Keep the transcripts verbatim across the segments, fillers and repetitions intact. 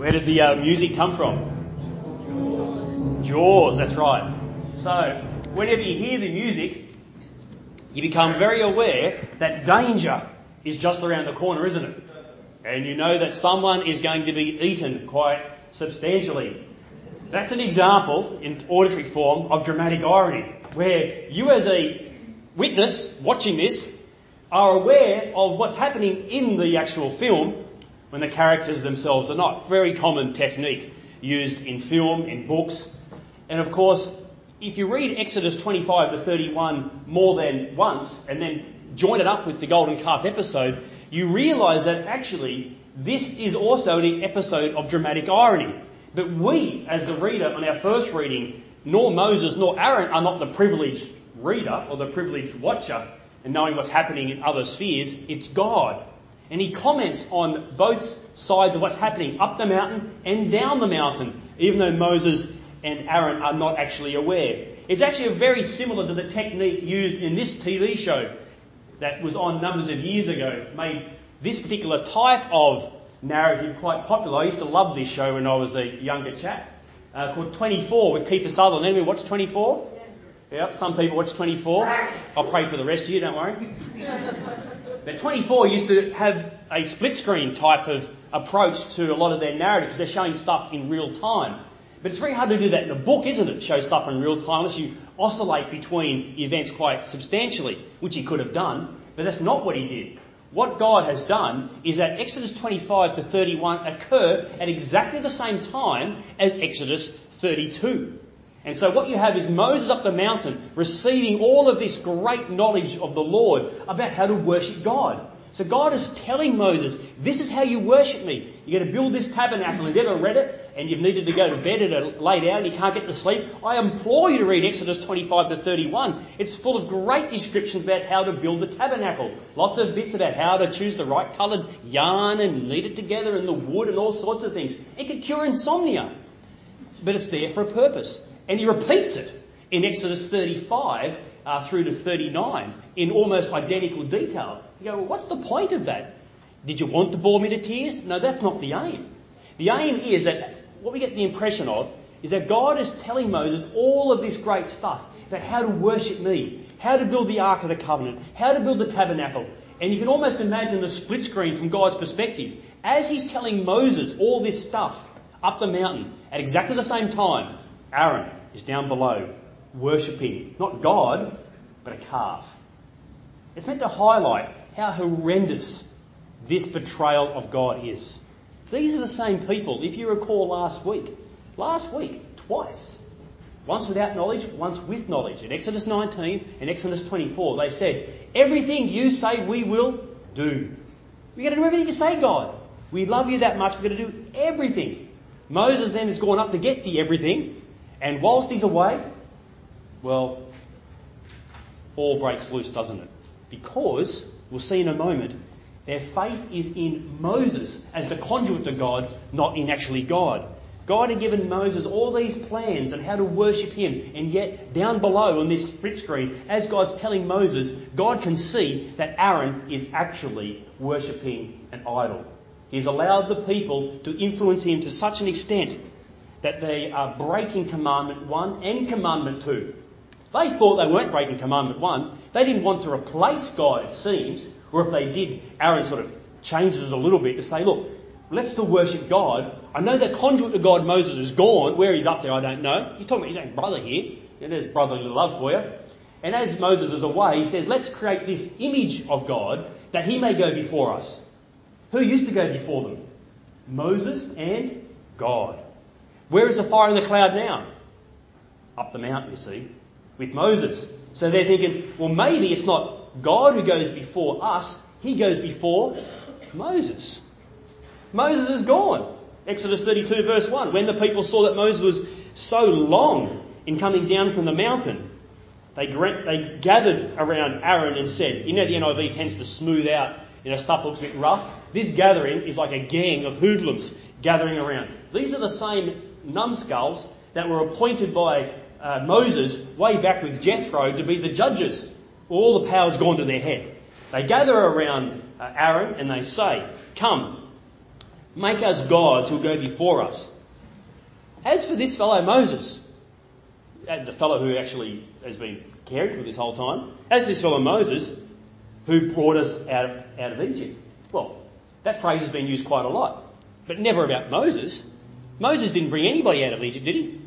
Where does the uh, music come from? Jaws, that's right. So, whenever you hear the music, you become very aware that danger is just around the corner, isn't it? And you know that someone is going to be eaten quite substantially. That's an example, in auditory form, of dramatic irony, where you as a witness watching this are aware of what's happening in the actual film when the characters themselves are not. Very common technique used in film, in books. And of course, if you read Exodus twenty-five to thirty-one more than once and then join it up with the golden calf episode, you realise that actually this is also an episode of dramatic irony. But we, as the reader on our first reading, nor Moses nor Aaron are not the privileged reader or the privileged watcher and knowing what's happening in other spheres. It's God. And he comments on both sides of what's happening up the mountain and down the mountain, even though Moses and Aaron are not actually aware. It's actually very similar to the technique used in this T V show that was on numbers of years ago, made this particular type of narrative quite popular. I used to love this show when I was a younger chap, uh, called twenty-four with Kiefer Sutherland. Anyone watch twenty-four? Yep, some people watch twenty-four. I'll pray for the rest of you, don't worry. But twenty-four used to have a split screen type of approach to a lot of their narrative because they're showing stuff in real time. But it's very hard to do that in a book, isn't it? Show stuff in real time unless you oscillate between events quite substantially, which he could have done. But that's not what he did. What God has done is that Exodus twenty-five to thirty-one occur at exactly the same time as Exodus thirty-two. And so what you have is Moses up the mountain receiving all of this great knowledge of the Lord about how to worship God. So God is telling Moses, this is how you worship me. You're going to build this tabernacle. If you've ever read it and you've needed to go to bed at a late hour and you can't get to sleep, I implore you to read Exodus twenty-five to thirty-one. It's full of great descriptions about how to build the tabernacle. Lots of bits about how to choose the right coloured yarn and knead it together and the wood and all sorts of things. It can cure insomnia, but it's there for a purpose. And he repeats it in Exodus thirty-five uh, through to thirty-nine in almost identical detail. You go, well, what's the point of that? Did you want to bore me to tears? No, that's not the aim. The aim is that what we get the impression of is that God is telling Moses all of this great stuff about how to worship me, how to build the Ark of the Covenant, how to build the tabernacle. And you can almost imagine the split screen from God's perspective. As he's telling Moses all this stuff up the mountain at exactly the same time, Aaron is down below worshipping not God, but a calf. It's meant to highlight how horrendous this betrayal of God is. These are the same people, if you recall last week. Last week, twice. Once without knowledge, once with knowledge. In Exodus nineteen and Exodus twenty-four, they said, everything you say we will do. We're going to do everything you say, God. We love you that much, we're going to do everything. Moses then has gone up to get the everything. And whilst he's away, well, all breaks loose, doesn't it? Because, we'll see in a moment, their faith is in Moses as the conduit to God, not in actually God. God had given Moses all these plans on how to worship him, and yet down below on this split screen, as God's telling Moses, God can see that Aaron is actually worshipping an idol. He's allowed the people to influence him to such an extent that they are breaking Commandment one and Commandment two. They thought they weren't breaking Commandment one. They didn't want to replace God, it seems. Or if they did, Aaron sort of changes it a little bit to say, look, let's still worship God. I know the conduit to God, Moses, is gone. Where he's up there, I don't know. He's talking about his own brother here. And there's brotherly love for you. And as Moses is away, he says, let's create this image of God that he may go before us. Who used to go before them? Moses and God. Where is the fire in the cloud now? Up the mountain, you see, with Moses. So they're thinking, well, maybe it's not God who goes before us. He goes before Moses. Moses is gone. Exodus thirty-two verse one. When the people saw that Moses was so long in coming down from the mountain, they, they gathered around Aaron and said, you know, the N I V tends to smooth out, you know, stuff looks a bit rough. This gathering is like a gang of hoodlums gathering around. These are the same numbskulls that were appointed by uh, Moses way back with Jethro to be the judges. All the power's gone to their head. They gather around uh, Aaron and they say, come, Make us gods who will go before us. As for this fellow Moses, the fellow who actually has been caring for this whole time, as for this fellow Moses, who brought us out of, out of Egypt. Well, that phrase has been used quite a lot, but never about Moses. Moses didn't bring anybody out of Egypt, did he?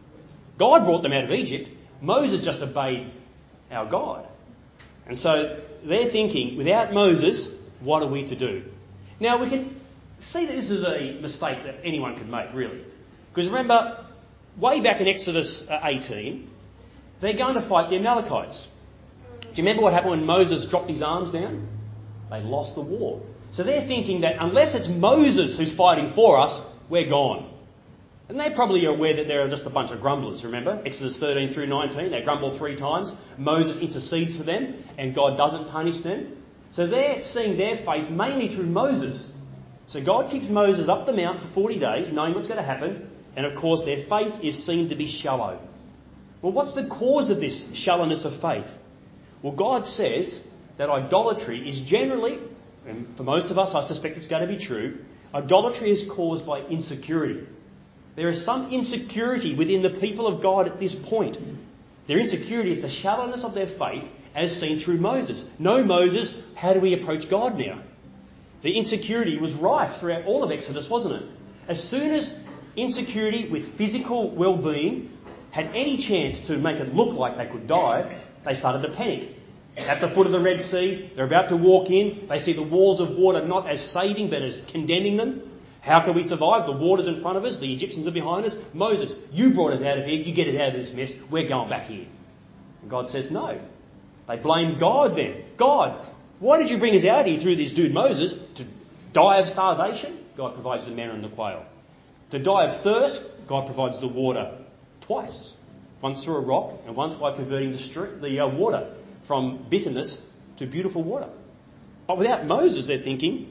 God brought them out of Egypt. Moses just obeyed our God. And so they're thinking, without Moses, what are we to do? Now we can see that this is a mistake that anyone could make, really. Because remember, way back in Exodus eighteen, they're going to fight the Amalekites. Do you remember what happened when Moses dropped his arms down? They lost the war. So they're thinking that unless it's Moses who's fighting for us, we're gone. And they're probably aware that there are just a bunch of grumblers, remember? Exodus thirteen through nineteen, they grumble three times. Moses intercedes for them and God doesn't punish them. So they're seeing their faith mainly through Moses. So God keeps Moses up the mount for forty days, knowing what's going to happen. And of course their faith is seen to be shallow. Well, what's the cause of this shallowness of faith? Well, God says that idolatry is generally, and for most of us I suspect it's going to be true, idolatry is caused by insecurity. There is some insecurity within the people of God at this point. Their insecurity is the shallowness of their faith as seen through Moses. No Moses, how do we approach God now? The insecurity was rife throughout all of Exodus, wasn't it? As soon as insecurity with physical well-being had any chance to make it look like they could die, they started to panic. At the foot of the Red Sea, they're about to walk in. They see the walls of water not as saving but as condemning them. How can we survive? The water's in front of us. The Egyptians are behind us. Moses, you brought us out of here. You get us out of this mess. We're going back here. And God says no. They blame God then. God, why did you bring us out here through this dude Moses? To die of starvation? God provides the manna and the quail. To die of thirst? God provides the water twice. Once through a rock and once by converting the, stri- the uh, water from bitterness to beautiful water. But without Moses, they're thinking,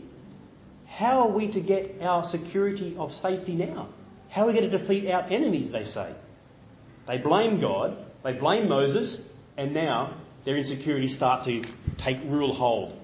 how are we to get our security of safety now? How are we going to defeat our enemies, they say. They blame God, they blame Moses, and now their insecurities start to take real hold.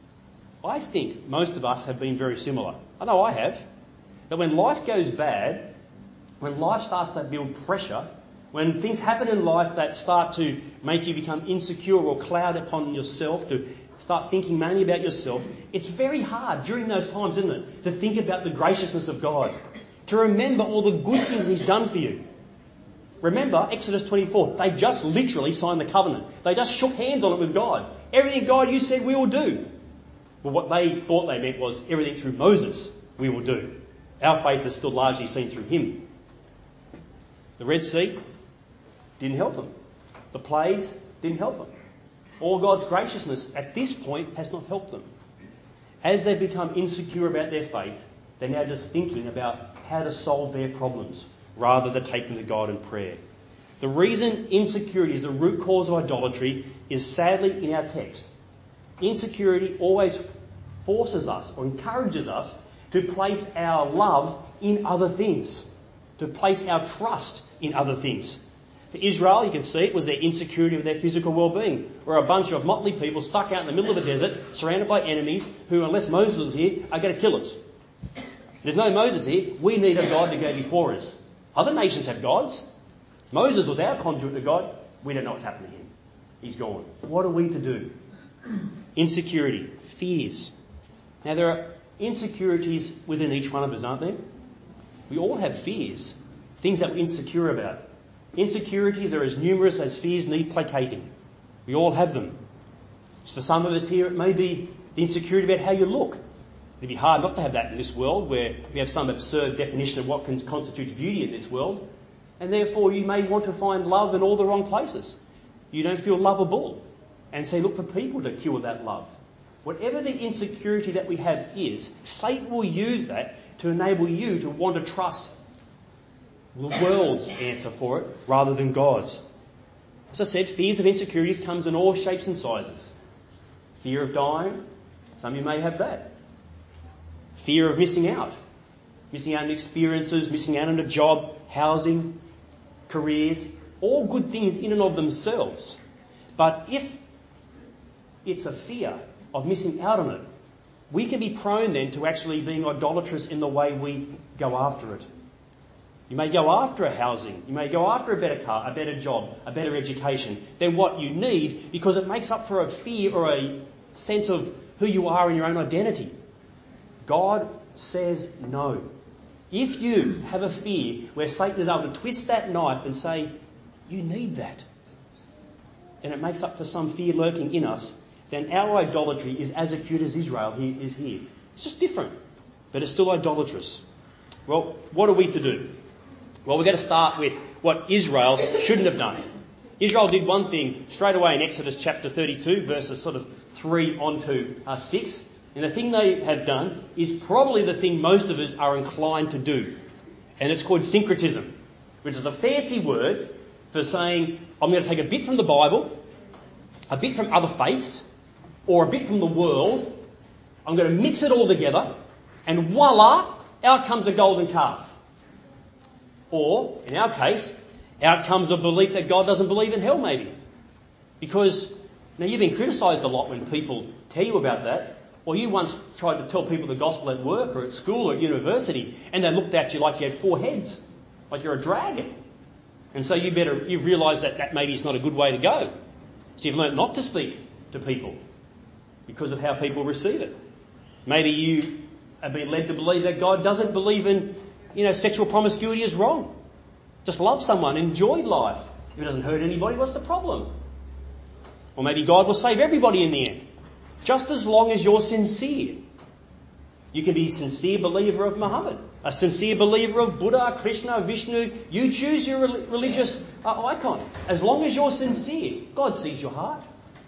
I think most of us have been very similar. I know I have. That when life goes bad, when life starts to build pressure, when things happen in life that start to make you become insecure or cloud upon yourself, to start thinking mainly about yourself, it's very hard during those times, isn't it, to think about the graciousness of God, to remember all the good things He's done for you. Remember, Exodus twenty-four, they just literally signed the covenant. They just shook hands on it with God. Everything, God, you said we will do. Well, what they thought they meant was everything through Moses we will do. Our faith is still largely seen through him. The Red Sea didn't help them. The plagues didn't help them. All God's graciousness at this point has not helped them. As they become insecure about their faith, they're now just thinking about how to solve their problems rather than take them to God in prayer. The reason insecurity is the root cause of idolatry is sadly in our text. Insecurity always forces us or encourages us to place our love in other things, to place our trust in other things. For Israel, you can see it was their insecurity of their physical well-being. We're a bunch of motley people stuck out in the middle of the desert, surrounded by enemies who, unless Moses is here, are going to kill us. There's no Moses here. We need a God to go before us. Other nations have gods. Moses was our conduit to God. We don't know what's happened to him. He's gone. What are we to do? Insecurity, fears. Now there are insecurities within each one of us, aren't there? We all have fears, things that we're insecure about. Insecurities are as numerous as fears need placating. We all have them. For some of us here, it may be the insecurity about how you look. It'd be hard not to have that in this world where we have some absurd definition of what can constitute beauty in this world. And therefore you may want to find love in all the wrong places. You don't feel lovable. And so look for people to cure that love. Whatever the insecurity that we have is, Satan will use that to enable you to want to trust the world's answer for it rather than God's. As I said, fears of insecurities comes in all shapes and sizes. Fear of dying, some of you may have that. Fear of missing out. Missing out on experiences, missing out on a job, housing, careers, all good things in and of themselves. But if it's a fear of missing out on it, we can be prone then to actually being idolatrous in the way we go after it. You may go after a housing, you may go after a better car, a better job, a better education than what you need because it makes up for a fear or a sense of who you are in your own identity. God says no. If you have a fear where Satan is able to twist that knife and say, you need that, and it makes up for some fear lurking in us, then our idolatry is as acute as Israel is here. It's just different, but it's still idolatrous. Well, what are we to do? Well, we're going to start with what Israel shouldn't have done. Israel did one thing straight away in Exodus chapter thirty-two, verses sort of three on to uh, six. And the thing they have done is probably the thing most of us are inclined to do. And it's called syncretism, which is a fancy word for saying, I'm going to take a bit from the Bible, a bit from other faiths, or a bit from the world. I'm going to mix it all together, and voila, out comes a golden calf. Or, in our case, out comes a belief that God doesn't believe in hell, maybe. Because, now you've been criticised a lot when people tell you about that, or you once tried to tell people the gospel at work or at school or at university, and they looked at you like you had four heads, like you're a dragon. And so you better, you've realised that that maybe is not a good way to go. So you've learnt not to speak to people because of how people receive it. Maybe you have been led to believe that God doesn't believe in, you know, sexual promiscuity is wrong. Just love someone, enjoy life. If it doesn't hurt anybody, what's the problem? Or maybe God will save everybody in the end, just as long as you're sincere. You can be a sincere believer of Muhammad, a sincere believer of Buddha, Krishna, Vishnu. You choose your religious uh, icon. As long as you're sincere, God sees your heart.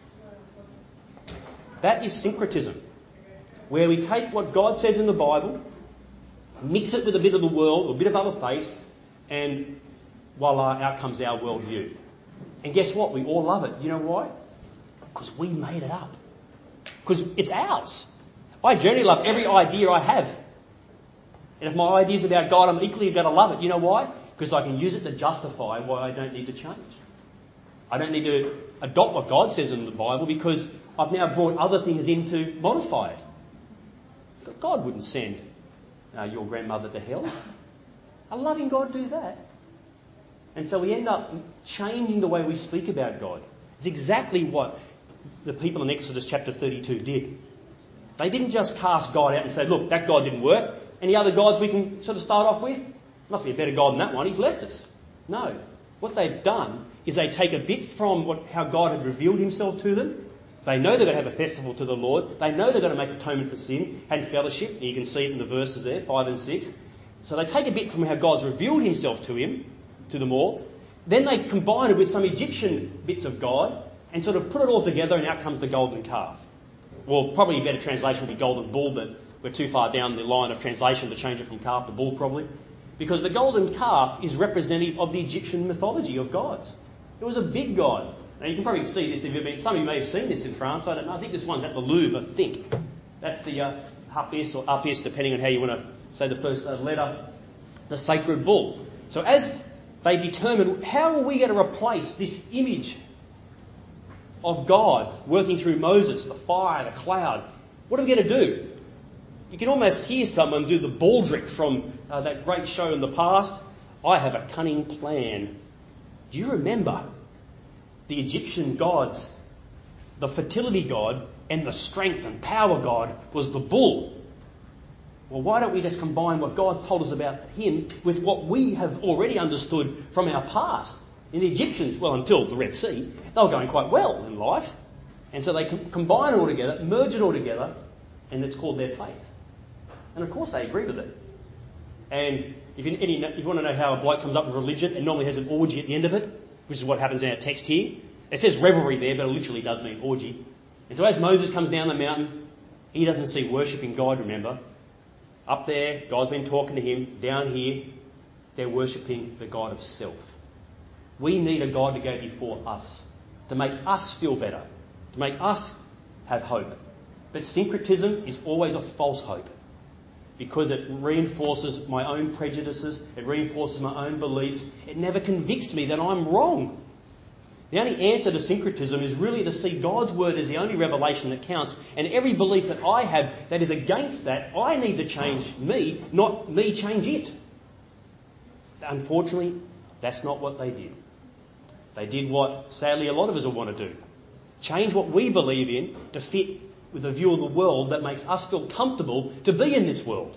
That is syncretism, where we take what God says in the Bible, mix it with a bit of the world, or a bit of other faiths, and voila, out comes our worldview. And guess what? We all love it. You know why? Because we made it up. Because it's ours. I generally love every idea I have. And if my idea's about God, I'm equally going to love it. You know why? Because I can use it to justify why I don't need to change. I don't need to adopt what God says in the Bible because I've now brought other things in to modify it. But God wouldn't send uh, your grandmother to hell. A loving God do that. And so we end up changing the way we speak about God. It's exactly what the people in Exodus chapter thirty-two did. They didn't just cast God out and say, look, that God didn't work. Any other gods we can sort of start off with? Must be a better God than that one. He's left us. No. What they've done is they take a bit from what, how God had revealed himself to them. They know they're going to have a festival to the Lord. They know they're going to make atonement for sin and fellowship. And you can see it in the verses there, five and six. So they take a bit from how God's revealed himself to him, to them all. Then they combine it with some Egyptian bits of God and sort of put it all together, and out comes the golden calf. Well, probably a better translation would be golden bull, but we're too far down the line of translation to change it from calf to bull probably. Because the golden calf is representative of the Egyptian mythology of gods. It was a big god. Now you can probably see this if you've been, some of you may have seen this in France, I don't know. I think this one's at the Louvre, I think. That's the uh, Apis or Apis, depending on how you want to say the first uh, letter, the sacred bull. So as they determined, how are we going to replace this image of God working through Moses, the fire, the cloud? What are we going to do? You can almost hear someone do the Baldric from uh, that great show in the past. I have a cunning plan. Do you remember the Egyptian gods? The fertility god and the strength and power god was the bull. Well, why don't we just combine what God's told us about him with what we have already understood from our past? In the Egyptians, well, until the Red Sea, they were going quite well in life. And so they com- combine it all together, merge it all together, and it's called their faith. And of course they agree with it. And if you, any, if you want to know how a bloke comes up with religion, it normally has an orgy at the end of it, which is what happens in our text here. It says revelry there, but it literally does mean orgy. And so as Moses comes down the mountain, he doesn't see worshipping God, remember. Up there, God's been talking to him. Down here, they're worshipping the God of self. We need a God to go before us, to make us feel better, to make us have hope. But syncretism is always a false hope because it reinforces my own prejudices, it reinforces my own beliefs. It never convicts me that I'm wrong. The only answer to syncretism is really to see God's word as the only revelation that counts, and every belief that I have that is against that, I need to change me, not me change it. Unfortunately, that's not what they did. They did what, sadly, a lot of us will want to do. Change what we believe in to fit with the view of the world that makes us feel comfortable to be in this world.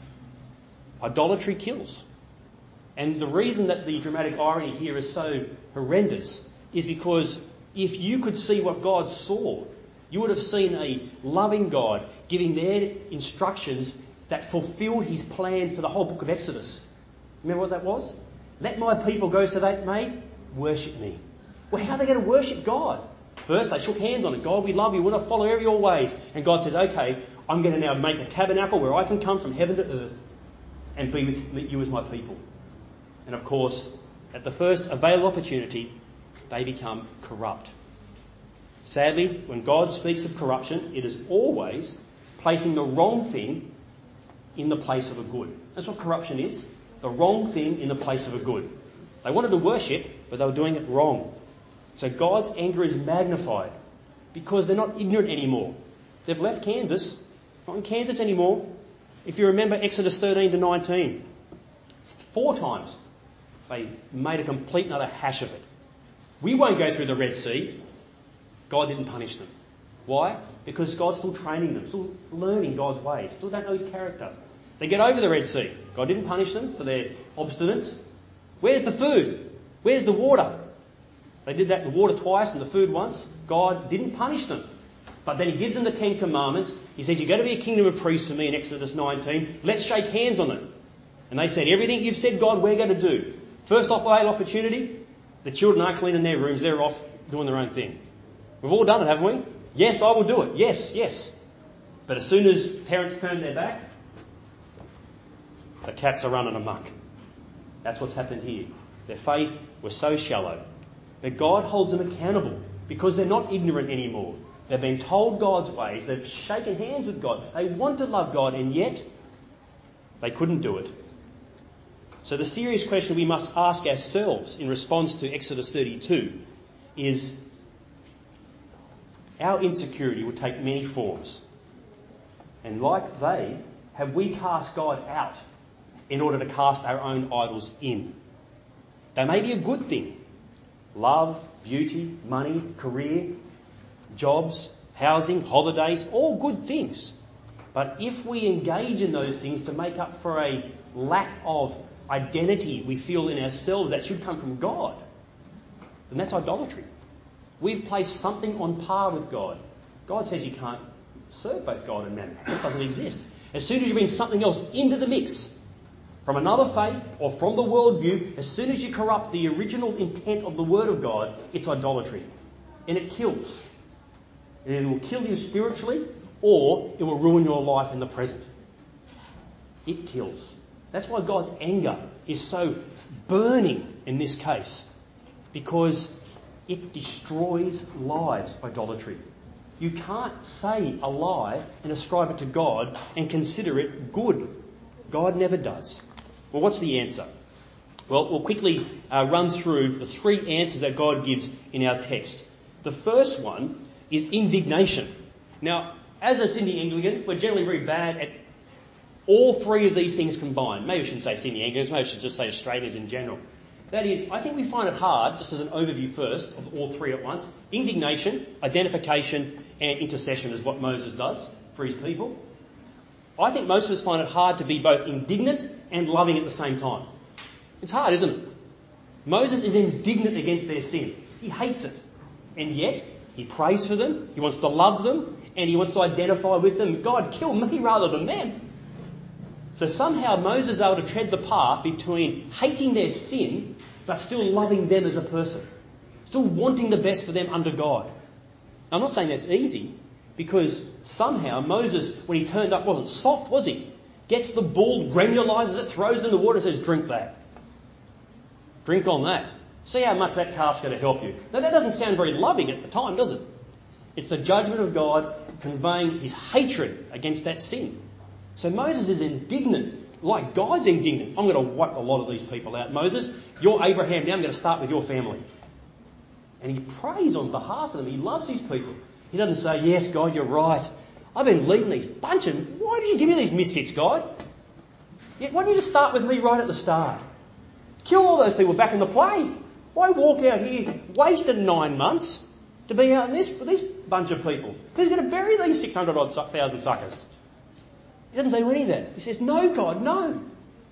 Idolatry kills. And the reason that the dramatic irony here is so horrendous is because if you could see what God saw, you would have seen a loving God giving their instructions that fulfilled his plan for the whole book of Exodus. Remember what that was? Let my people go so they may worship me. Well, how are they going to worship God? First, they shook hands on it. God, we love you. We want to follow every your ways. And God says, okay, I'm going to now make a tabernacle where I can come from heaven to earth and be with you as my people. And of course, at the first available opportunity, they become corrupt. Sadly, when God speaks of corruption, it is always placing the wrong thing in the place of a good. That's what corruption is. The wrong thing in the place of a good. They wanted to worship, but they were doing it wrong. So God's anger is magnified because they're not ignorant anymore. They've left Kansas, not in Kansas anymore. If you remember Exodus thirteen to nineteen, four times they made a complete and utter hash of it. We won't go through the Red Sea. God didn't punish them. Why? Because God's still training them, still learning God's ways, still don't know his character. They get over the Red Sea. God didn't punish them for their obstinance. Where's the food? Where's the water? They did that in the water twice and the food once. God didn't punish them. But then he gives them the Ten Commandments. He says, you're going to be a kingdom of priests for me in Exodus nineteen. Let's shake hands on it. And they said, everything you've said, God, we're going to do. First opportunity, the children aren't cleaning their rooms. They're off doing their own thing. We've all done it, haven't we? Yes, I will do it. Yes, yes. But as soon as parents turn their back, the cats are running amok. That's what's happened here. Their faith was so shallow. But God holds them accountable because they're not ignorant anymore. They've been told God's ways. They've shaken hands with God. They want to love God, and yet they couldn't do it. So the serious question we must ask ourselves in response to Exodus thirty-two is, our insecurity will take many forms. And like they, have we cast God out in order to cast our own idols in? They may be a good thing. Love, beauty, money, career, jobs, housing, holidays, all good things. But if we engage in those things to make up for a lack of identity we feel in ourselves that should come from God, then that's idolatry. We've placed something on par with God. God says you can't serve both God and mammon. It doesn't exist. As soon as you bring something else into the mix, from another faith or from the worldview, as soon as you corrupt the original intent of the Word of God, it's idolatry. And it kills. It will kill you spiritually, or it will ruin your life in the present. It kills. That's why God's anger is so burning in this case, because it destroys lives, idolatry. You can't say a lie and ascribe it to God and consider it good. God never does. Well, what's the answer? Well, we'll quickly uh, run through the three answers that God gives in our text. The first one is indignation. Now, as a Sydney Anglican, we're generally very bad at all three of these things combined. Maybe I shouldn't say Sydney Anglicans, maybe I should just say Australians in general. That is, I think we find it hard, just as an overview first, of all three at once. Indignation, identification, and intercession is what Moses does for his people. I think most of us find it hard to be both indignant and loving at the same time. It's hard, isn't it? Moses is indignant against their sin. He hates it. And yet, he prays for them, he wants to love them, and he wants to identify with them. God, kill me rather than them. So somehow Moses is able to tread the path between hating their sin, but still loving them as a person. Still wanting the best for them under God. Now, I'm not saying that's easy, because somehow Moses, when he turned up, wasn't soft, was he? Gets the bull, granulizes it, throws it in the water and says, drink that. Drink on that. See how much that calf's going to help you. Now, that doesn't sound very loving at the time, does it? It's the judgment of God conveying his hatred against that sin. So Moses is indignant, like God's indignant. I'm going to wipe a lot of these people out. Moses, you're Abraham now, I'm going to start with your family. And he prays on behalf of them. He loves these people. He doesn't say, yes, God, you're right. I've been leading these bunch of... Why did you give me these misfits, God? Yeah, why didn't you just start with me right at the start? Kill all those people back in the play. Why walk out here, wasted nine months to be out in this for this bunch of people? Who's going to bury these six hundred odd thousand suckers? He doesn't say any of that. He says, no, God, no.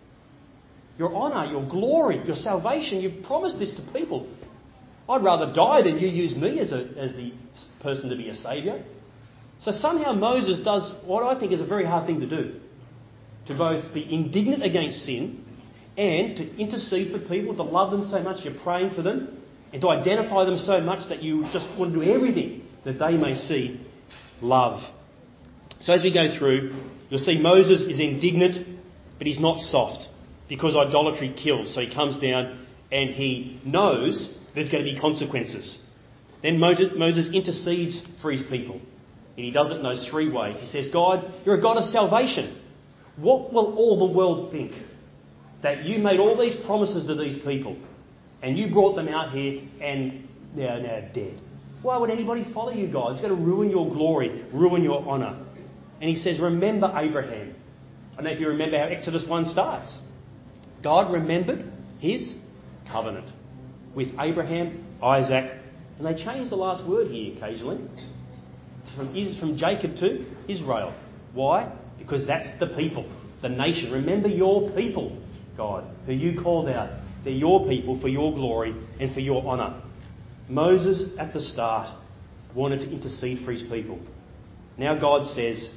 Your honour, your glory, your salvation, you've promised this to people. I'd rather die than you use me as, a, as the person to be a saviour. So somehow Moses does what I think is a very hard thing to do. To both be indignant against sin and to intercede for people, to love them so much you're praying for them, and to identify them so much that you just want to do everything that they may see love. So as we go through, you'll see Moses is indignant, but he's not soft, because idolatry kills. So he comes down and he knows there's going to be consequences. Then Moses intercedes for his people, and he does it in those three ways. He says, God, you're a God of salvation. What will all the world think? That you made all these promises to these people and you brought them out here and they're now dead. Why would anybody follow you, God? It's going to ruin your glory, ruin your honour. And he says, remember Abraham. I don't know if you remember how Exodus one starts. God remembered his covenant with Abraham, Isaac, and they change the last word here occasionally. It's from, it's from Jacob to Israel. Why? Because that's the people, the nation. Remember your people, God, who you called out. They're your people for your glory and for your honour. Moses, at the start, wanted to intercede for his people. Now God says,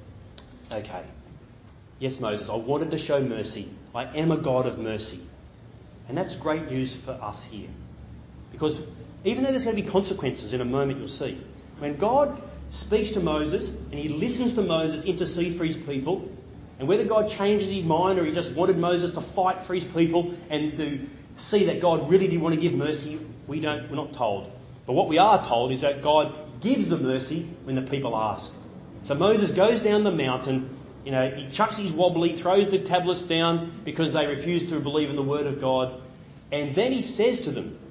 okay, yes, Moses, I wanted to show mercy. I am a God of mercy. And that's great news for us here. Because even though there's going to be consequences in a moment, you'll see, when God speaks to Moses and he listens to Moses intercede for his people, and whether God changes his mind or he just wanted Moses to fight for his people and to see that God really did want to give mercy, we don't, we're not told. But what we are told is that God gives the mercy when the people ask. So Moses goes down the mountain, you know, he chucks his wobbly, throws the tablets down because they refuse to believe in the word of God, and then he says to them,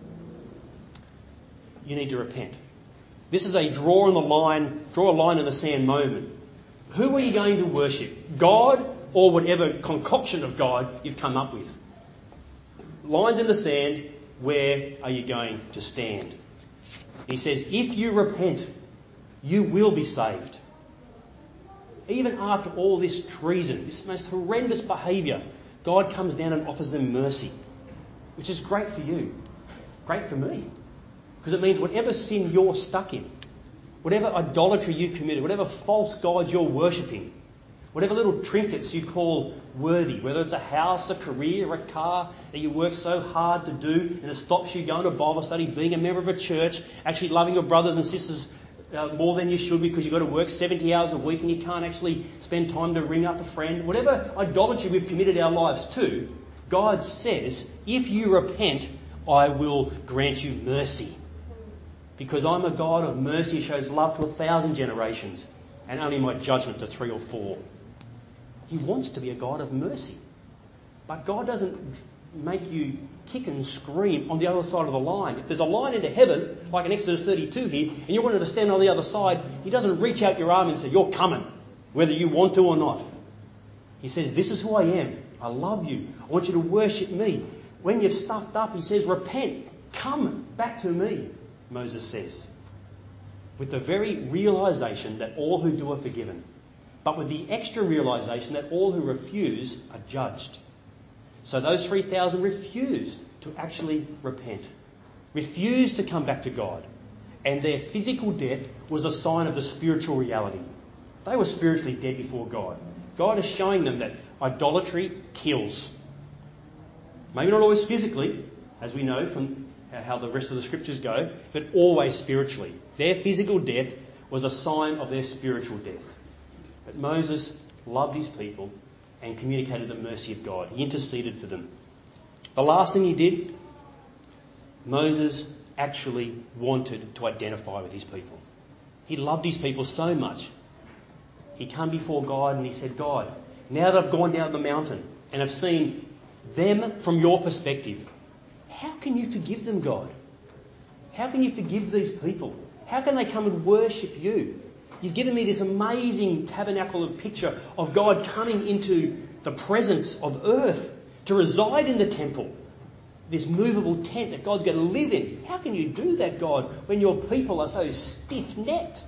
you need to repent. This is a draw on the line, draw a line in the sand moment. Who are you going to worship? God or whatever concoction of God you've come up with? Lines in the sand, where are you going to stand? He says, if you repent, you will be saved. Even after all this treason, this most horrendous behaviour, God comes down and offers them mercy, which is great for you, great for me. Because it means whatever sin you're stuck in, whatever idolatry you've committed, whatever false gods you're worshipping, whatever little trinkets you call worthy, whether it's a house, a career, a car that you work so hard to do and it stops you going to Bible study, being a member of a church, actually loving your brothers and sisters uh, more than you should because you've got to work seventy hours a week and you can't actually spend time to ring up a friend. Whatever idolatry we've committed our lives to, God says, if you repent, I will grant you mercy. Because I'm a God of mercy who shows love to a thousand generations and only my judgment to three or four. He wants to be a God of mercy. But God doesn't make you kick and scream on the other side of the line. If there's a line into heaven, like in Exodus thirty-two here, and you wanted to stand on the other side, he doesn't reach out your arm and say, you're coming, whether you want to or not. He says, this is who I am. I love you. I want you to worship me. When you've stuffed up, he says, repent. Come back to me, Moses says. With the very realisation that all who do are forgiven. But with the extra realisation that all who refuse are judged. So those three thousand refused to actually repent. Refused to come back to God. And their physical death was a sign of the spiritual reality. They were spiritually dead before God. God is showing them that idolatry kills. Maybe not always physically, as we know from how the rest of the scriptures go, but always spiritually. Their physical death was a sign of their spiritual death. But Moses loved his people and communicated the mercy of God. He interceded for them. The last thing he did, Moses actually wanted to identify with his people. He loved his people so much. He came before God and he said, God, now that I've gone down the mountain and I've seen them from your perspective, how can you forgive them, God? How can you forgive these people? How can they come and worship you? You've given me this amazing tabernacle picture of God coming into the presence of earth to reside in the temple. This movable tent that God's going to live in. How can you do that, God, when your people are so stiff-necked?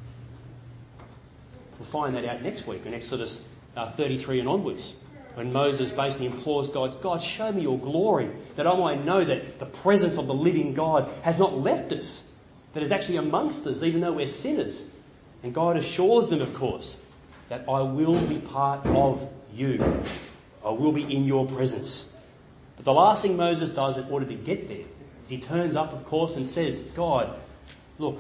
We'll find that out next week in Exodus uh, thirty-three and onwards, when Moses basically implores God, God, show me your glory, that I might know that the presence of the living God has not left us, that is actually amongst us, even though we're sinners. And God assures them, of course, that I will be part of you. I will be in your presence. But the last thing Moses does in order to get there is he turns up, of course, and says, God, look,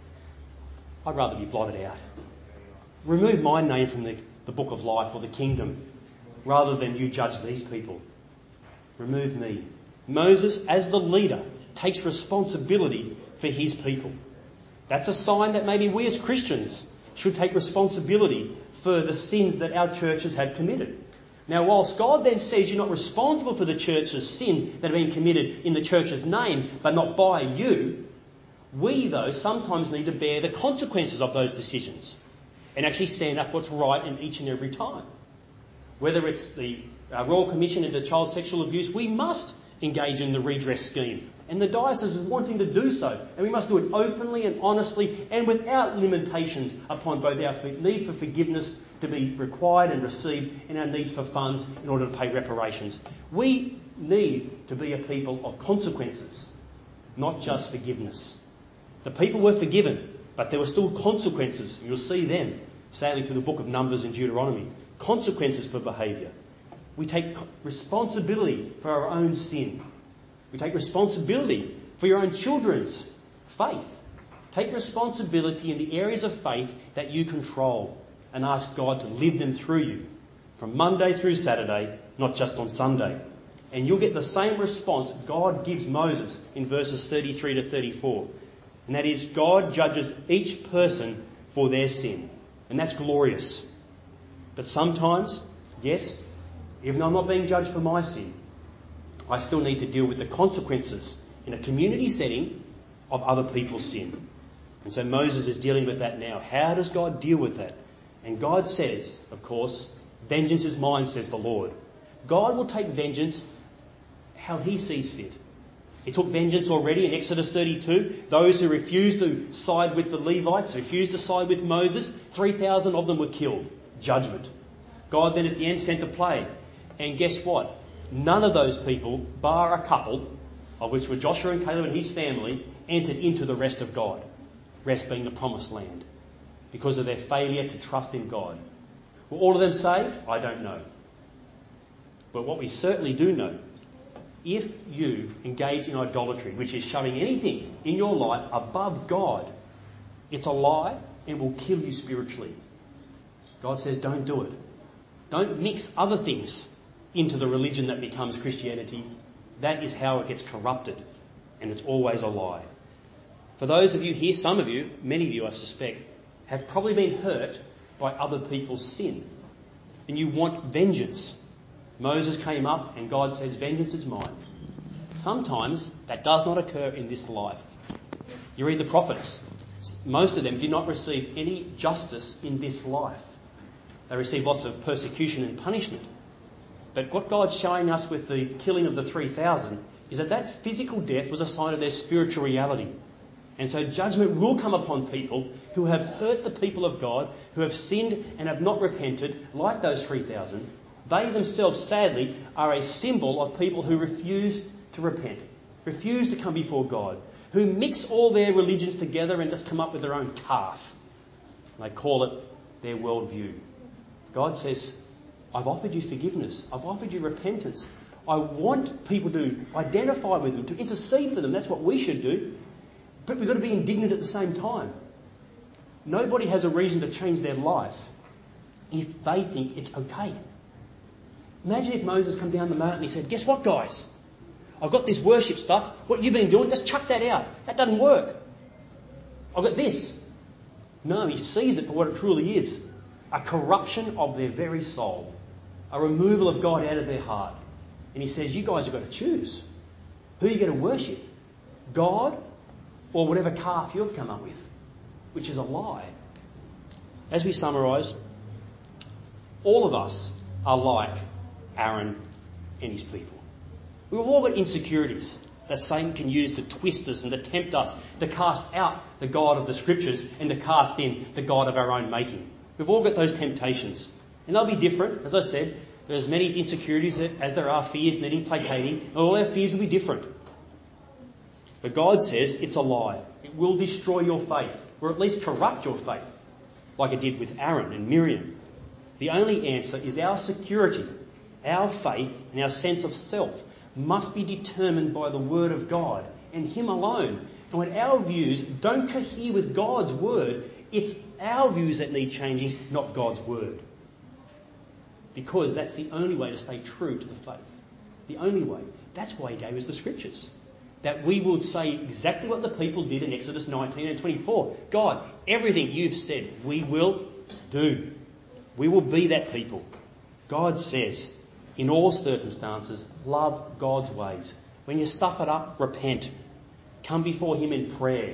I'd rather be blotted out. Remove my name from the, the book of life or the kingdom rather than you judge these people. Remove me. Moses, as the leader, takes responsibility for his people. That's a sign that maybe we as Christians should take responsibility for the sins that our churches have committed. Now, whilst God then says you're not responsible for the church's sins that have been committed in the church's name, but not by you, we, though, sometimes need to bear the consequences of those decisions and actually stand up for what's right in each and every time. Whether it's the uh, Royal Commission into child sexual abuse, we must engage in the redress scheme. And the diocese is wanting to do so. And we must do it openly and honestly and without limitations upon both our need for forgiveness to be required and received and our need for funds in order to pay reparations. We need to be a people of consequences, not just forgiveness. The people were forgiven, but there were still consequences. You'll see them, sadly, through the book of Numbers and Deuteronomy. Consequences for behaviour. We take responsibility for our own sin. We take responsibility for your own children's faith. Take responsibility in the areas of faith that you control and ask God to live them through you from Monday through Saturday, not just on Sunday. And you'll get the same response God gives Moses in verses thirty-three to thirty-four. And that is, God judges each person for their sin. And that's glorious. But sometimes, yes, even though I'm not being judged for my sin, I still need to deal with the consequences in a community setting of other people's sin. And so Moses is dealing with that now. How does God deal with that? And God says, of course, vengeance is mine, says the Lord. God will take vengeance how he sees fit. He took vengeance already in Exodus thirty-two. Those who refused to side with the Levites, refused to side with Moses, three thousand of them were killed. Judgment. God then at the end sent a plague. And guess what? None of those people, bar a couple, of which were Joshua and Caleb and his family, entered into the rest of God. Rest being the promised land. Because of their failure to trust in God. Were all of them saved? I don't know. But what we certainly do know, if you engage in idolatry, which is shoving anything in your life above God, it's a lie and will kill you spiritually. God says don't do it. Don't mix other things into the religion that becomes Christianity. That is how it gets corrupted, and it's always a lie. For those of you here, some of you, many of you I suspect, have probably been hurt by other people's sin, and you want vengeance. Moses came up and God says, vengeance is mine. Sometimes that does not occur in this life. You read the prophets. Most of them did not receive any justice in this life. They received lots of persecution and punishment. But what God's showing us with the killing of the three thousand is that that physical death was a sign of their spiritual reality. And so judgment will come upon people who have hurt the people of God, who have sinned and have not repented, like those three thousand. They themselves, sadly, are a symbol of people who refuse to repent, refuse to come before God, who mix all their religions together and just come up with their own calf. They call it their worldview. God says, I've offered you forgiveness. I've offered you repentance. I want people to identify with them, to intercede for them. That's what we should do. But we've got to be indignant at the same time. Nobody has a reason to change their life if they think it's okay. Imagine if Moses come down the mountain and he said, guess what, guys? I've got this worship stuff. What you've been doing, just chuck that out. That doesn't work. I've got this. No, he sees it for what it truly is. A corruption of their very soul. A removal of God out of their heart. And he says, you guys have got to choose. Who are you going to worship? God or whatever calf you've come up with, which is a lie. As we summarise, all of us are like Aaron and his people. We've all got insecurities that Satan can use to twist us and to tempt us to cast out the God of the Scriptures and to cast in the God of our own making. We've all got those temptations. And they'll be different. As I said, there's as many insecurities as there are fears needing placating. And all our fears will be different. But God says it's a lie. It will destroy your faith, or at least corrupt your faith, like it did with Aaron and Miriam. The only answer is our security, our faith and our sense of self must be determined by the Word of God and Him alone. And when our views don't cohere with God's Word, it's our views that need changing, not God's Word. Because that's the only way to stay true to the faith. The only way. That's why He gave us the Scriptures. That we would say exactly what the people did in Exodus nineteen and twenty-four. God, everything you've said, we will do. We will be that people. God says, in all circumstances, love God's ways. When you stuff it up, repent. Come before Him in prayer.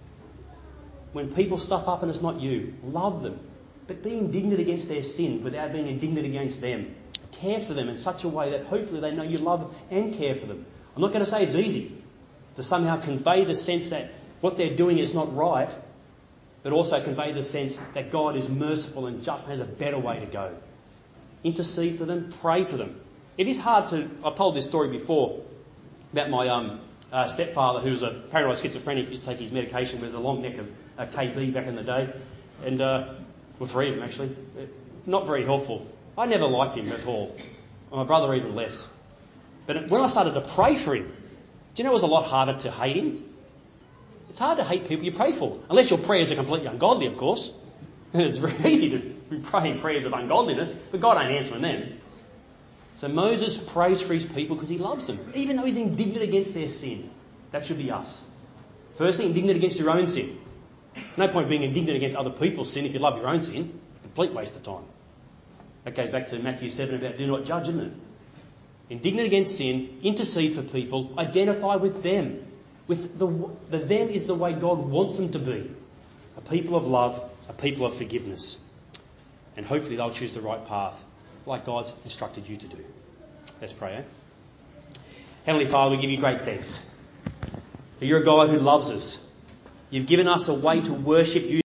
When people stuff up and it's not you, love them. But be indignant against their sin without being indignant against them. Care for them in such a way that hopefully they know you love and care for them. I'm not going to say it's easy to somehow convey the sense that what they're doing is not right, but also convey the sense that God is merciful and just and has a better way to go. Intercede for them, pray for them. It is hard to... I've told this story before about my um, uh, stepfather, who was a paranoid schizophrenic, used to take his medication with a long neck of uh, K B back in the day, and uh, well, three of them actually. Not very helpful. I never liked him at all. My brother even less. But when I started to pray for him, do you know it was a lot harder to hate him? It's hard to hate people you pray for, unless your prayers are completely ungodly, of course. It's very easy to be praying prayers of ungodliness, but God ain't answering them. So Moses prays for his people because he loves them, even though he's indignant against their sin. That should be us. Firstly, indignant against your own sin. No point being indignant against other people's sin if you love your own sin. Complete waste of time. That goes back to Matthew seven about do not judge, isn't it? Indignant against sin, intercede for people, identify with them. With the, the them is the way God wants them to be. A people of love, a people of forgiveness. And hopefully they'll choose the right path, like God's instructed you to do. Let's pray, eh? Heavenly Father, we give you great thanks. For you're a God who loves us. You've given us a way to worship you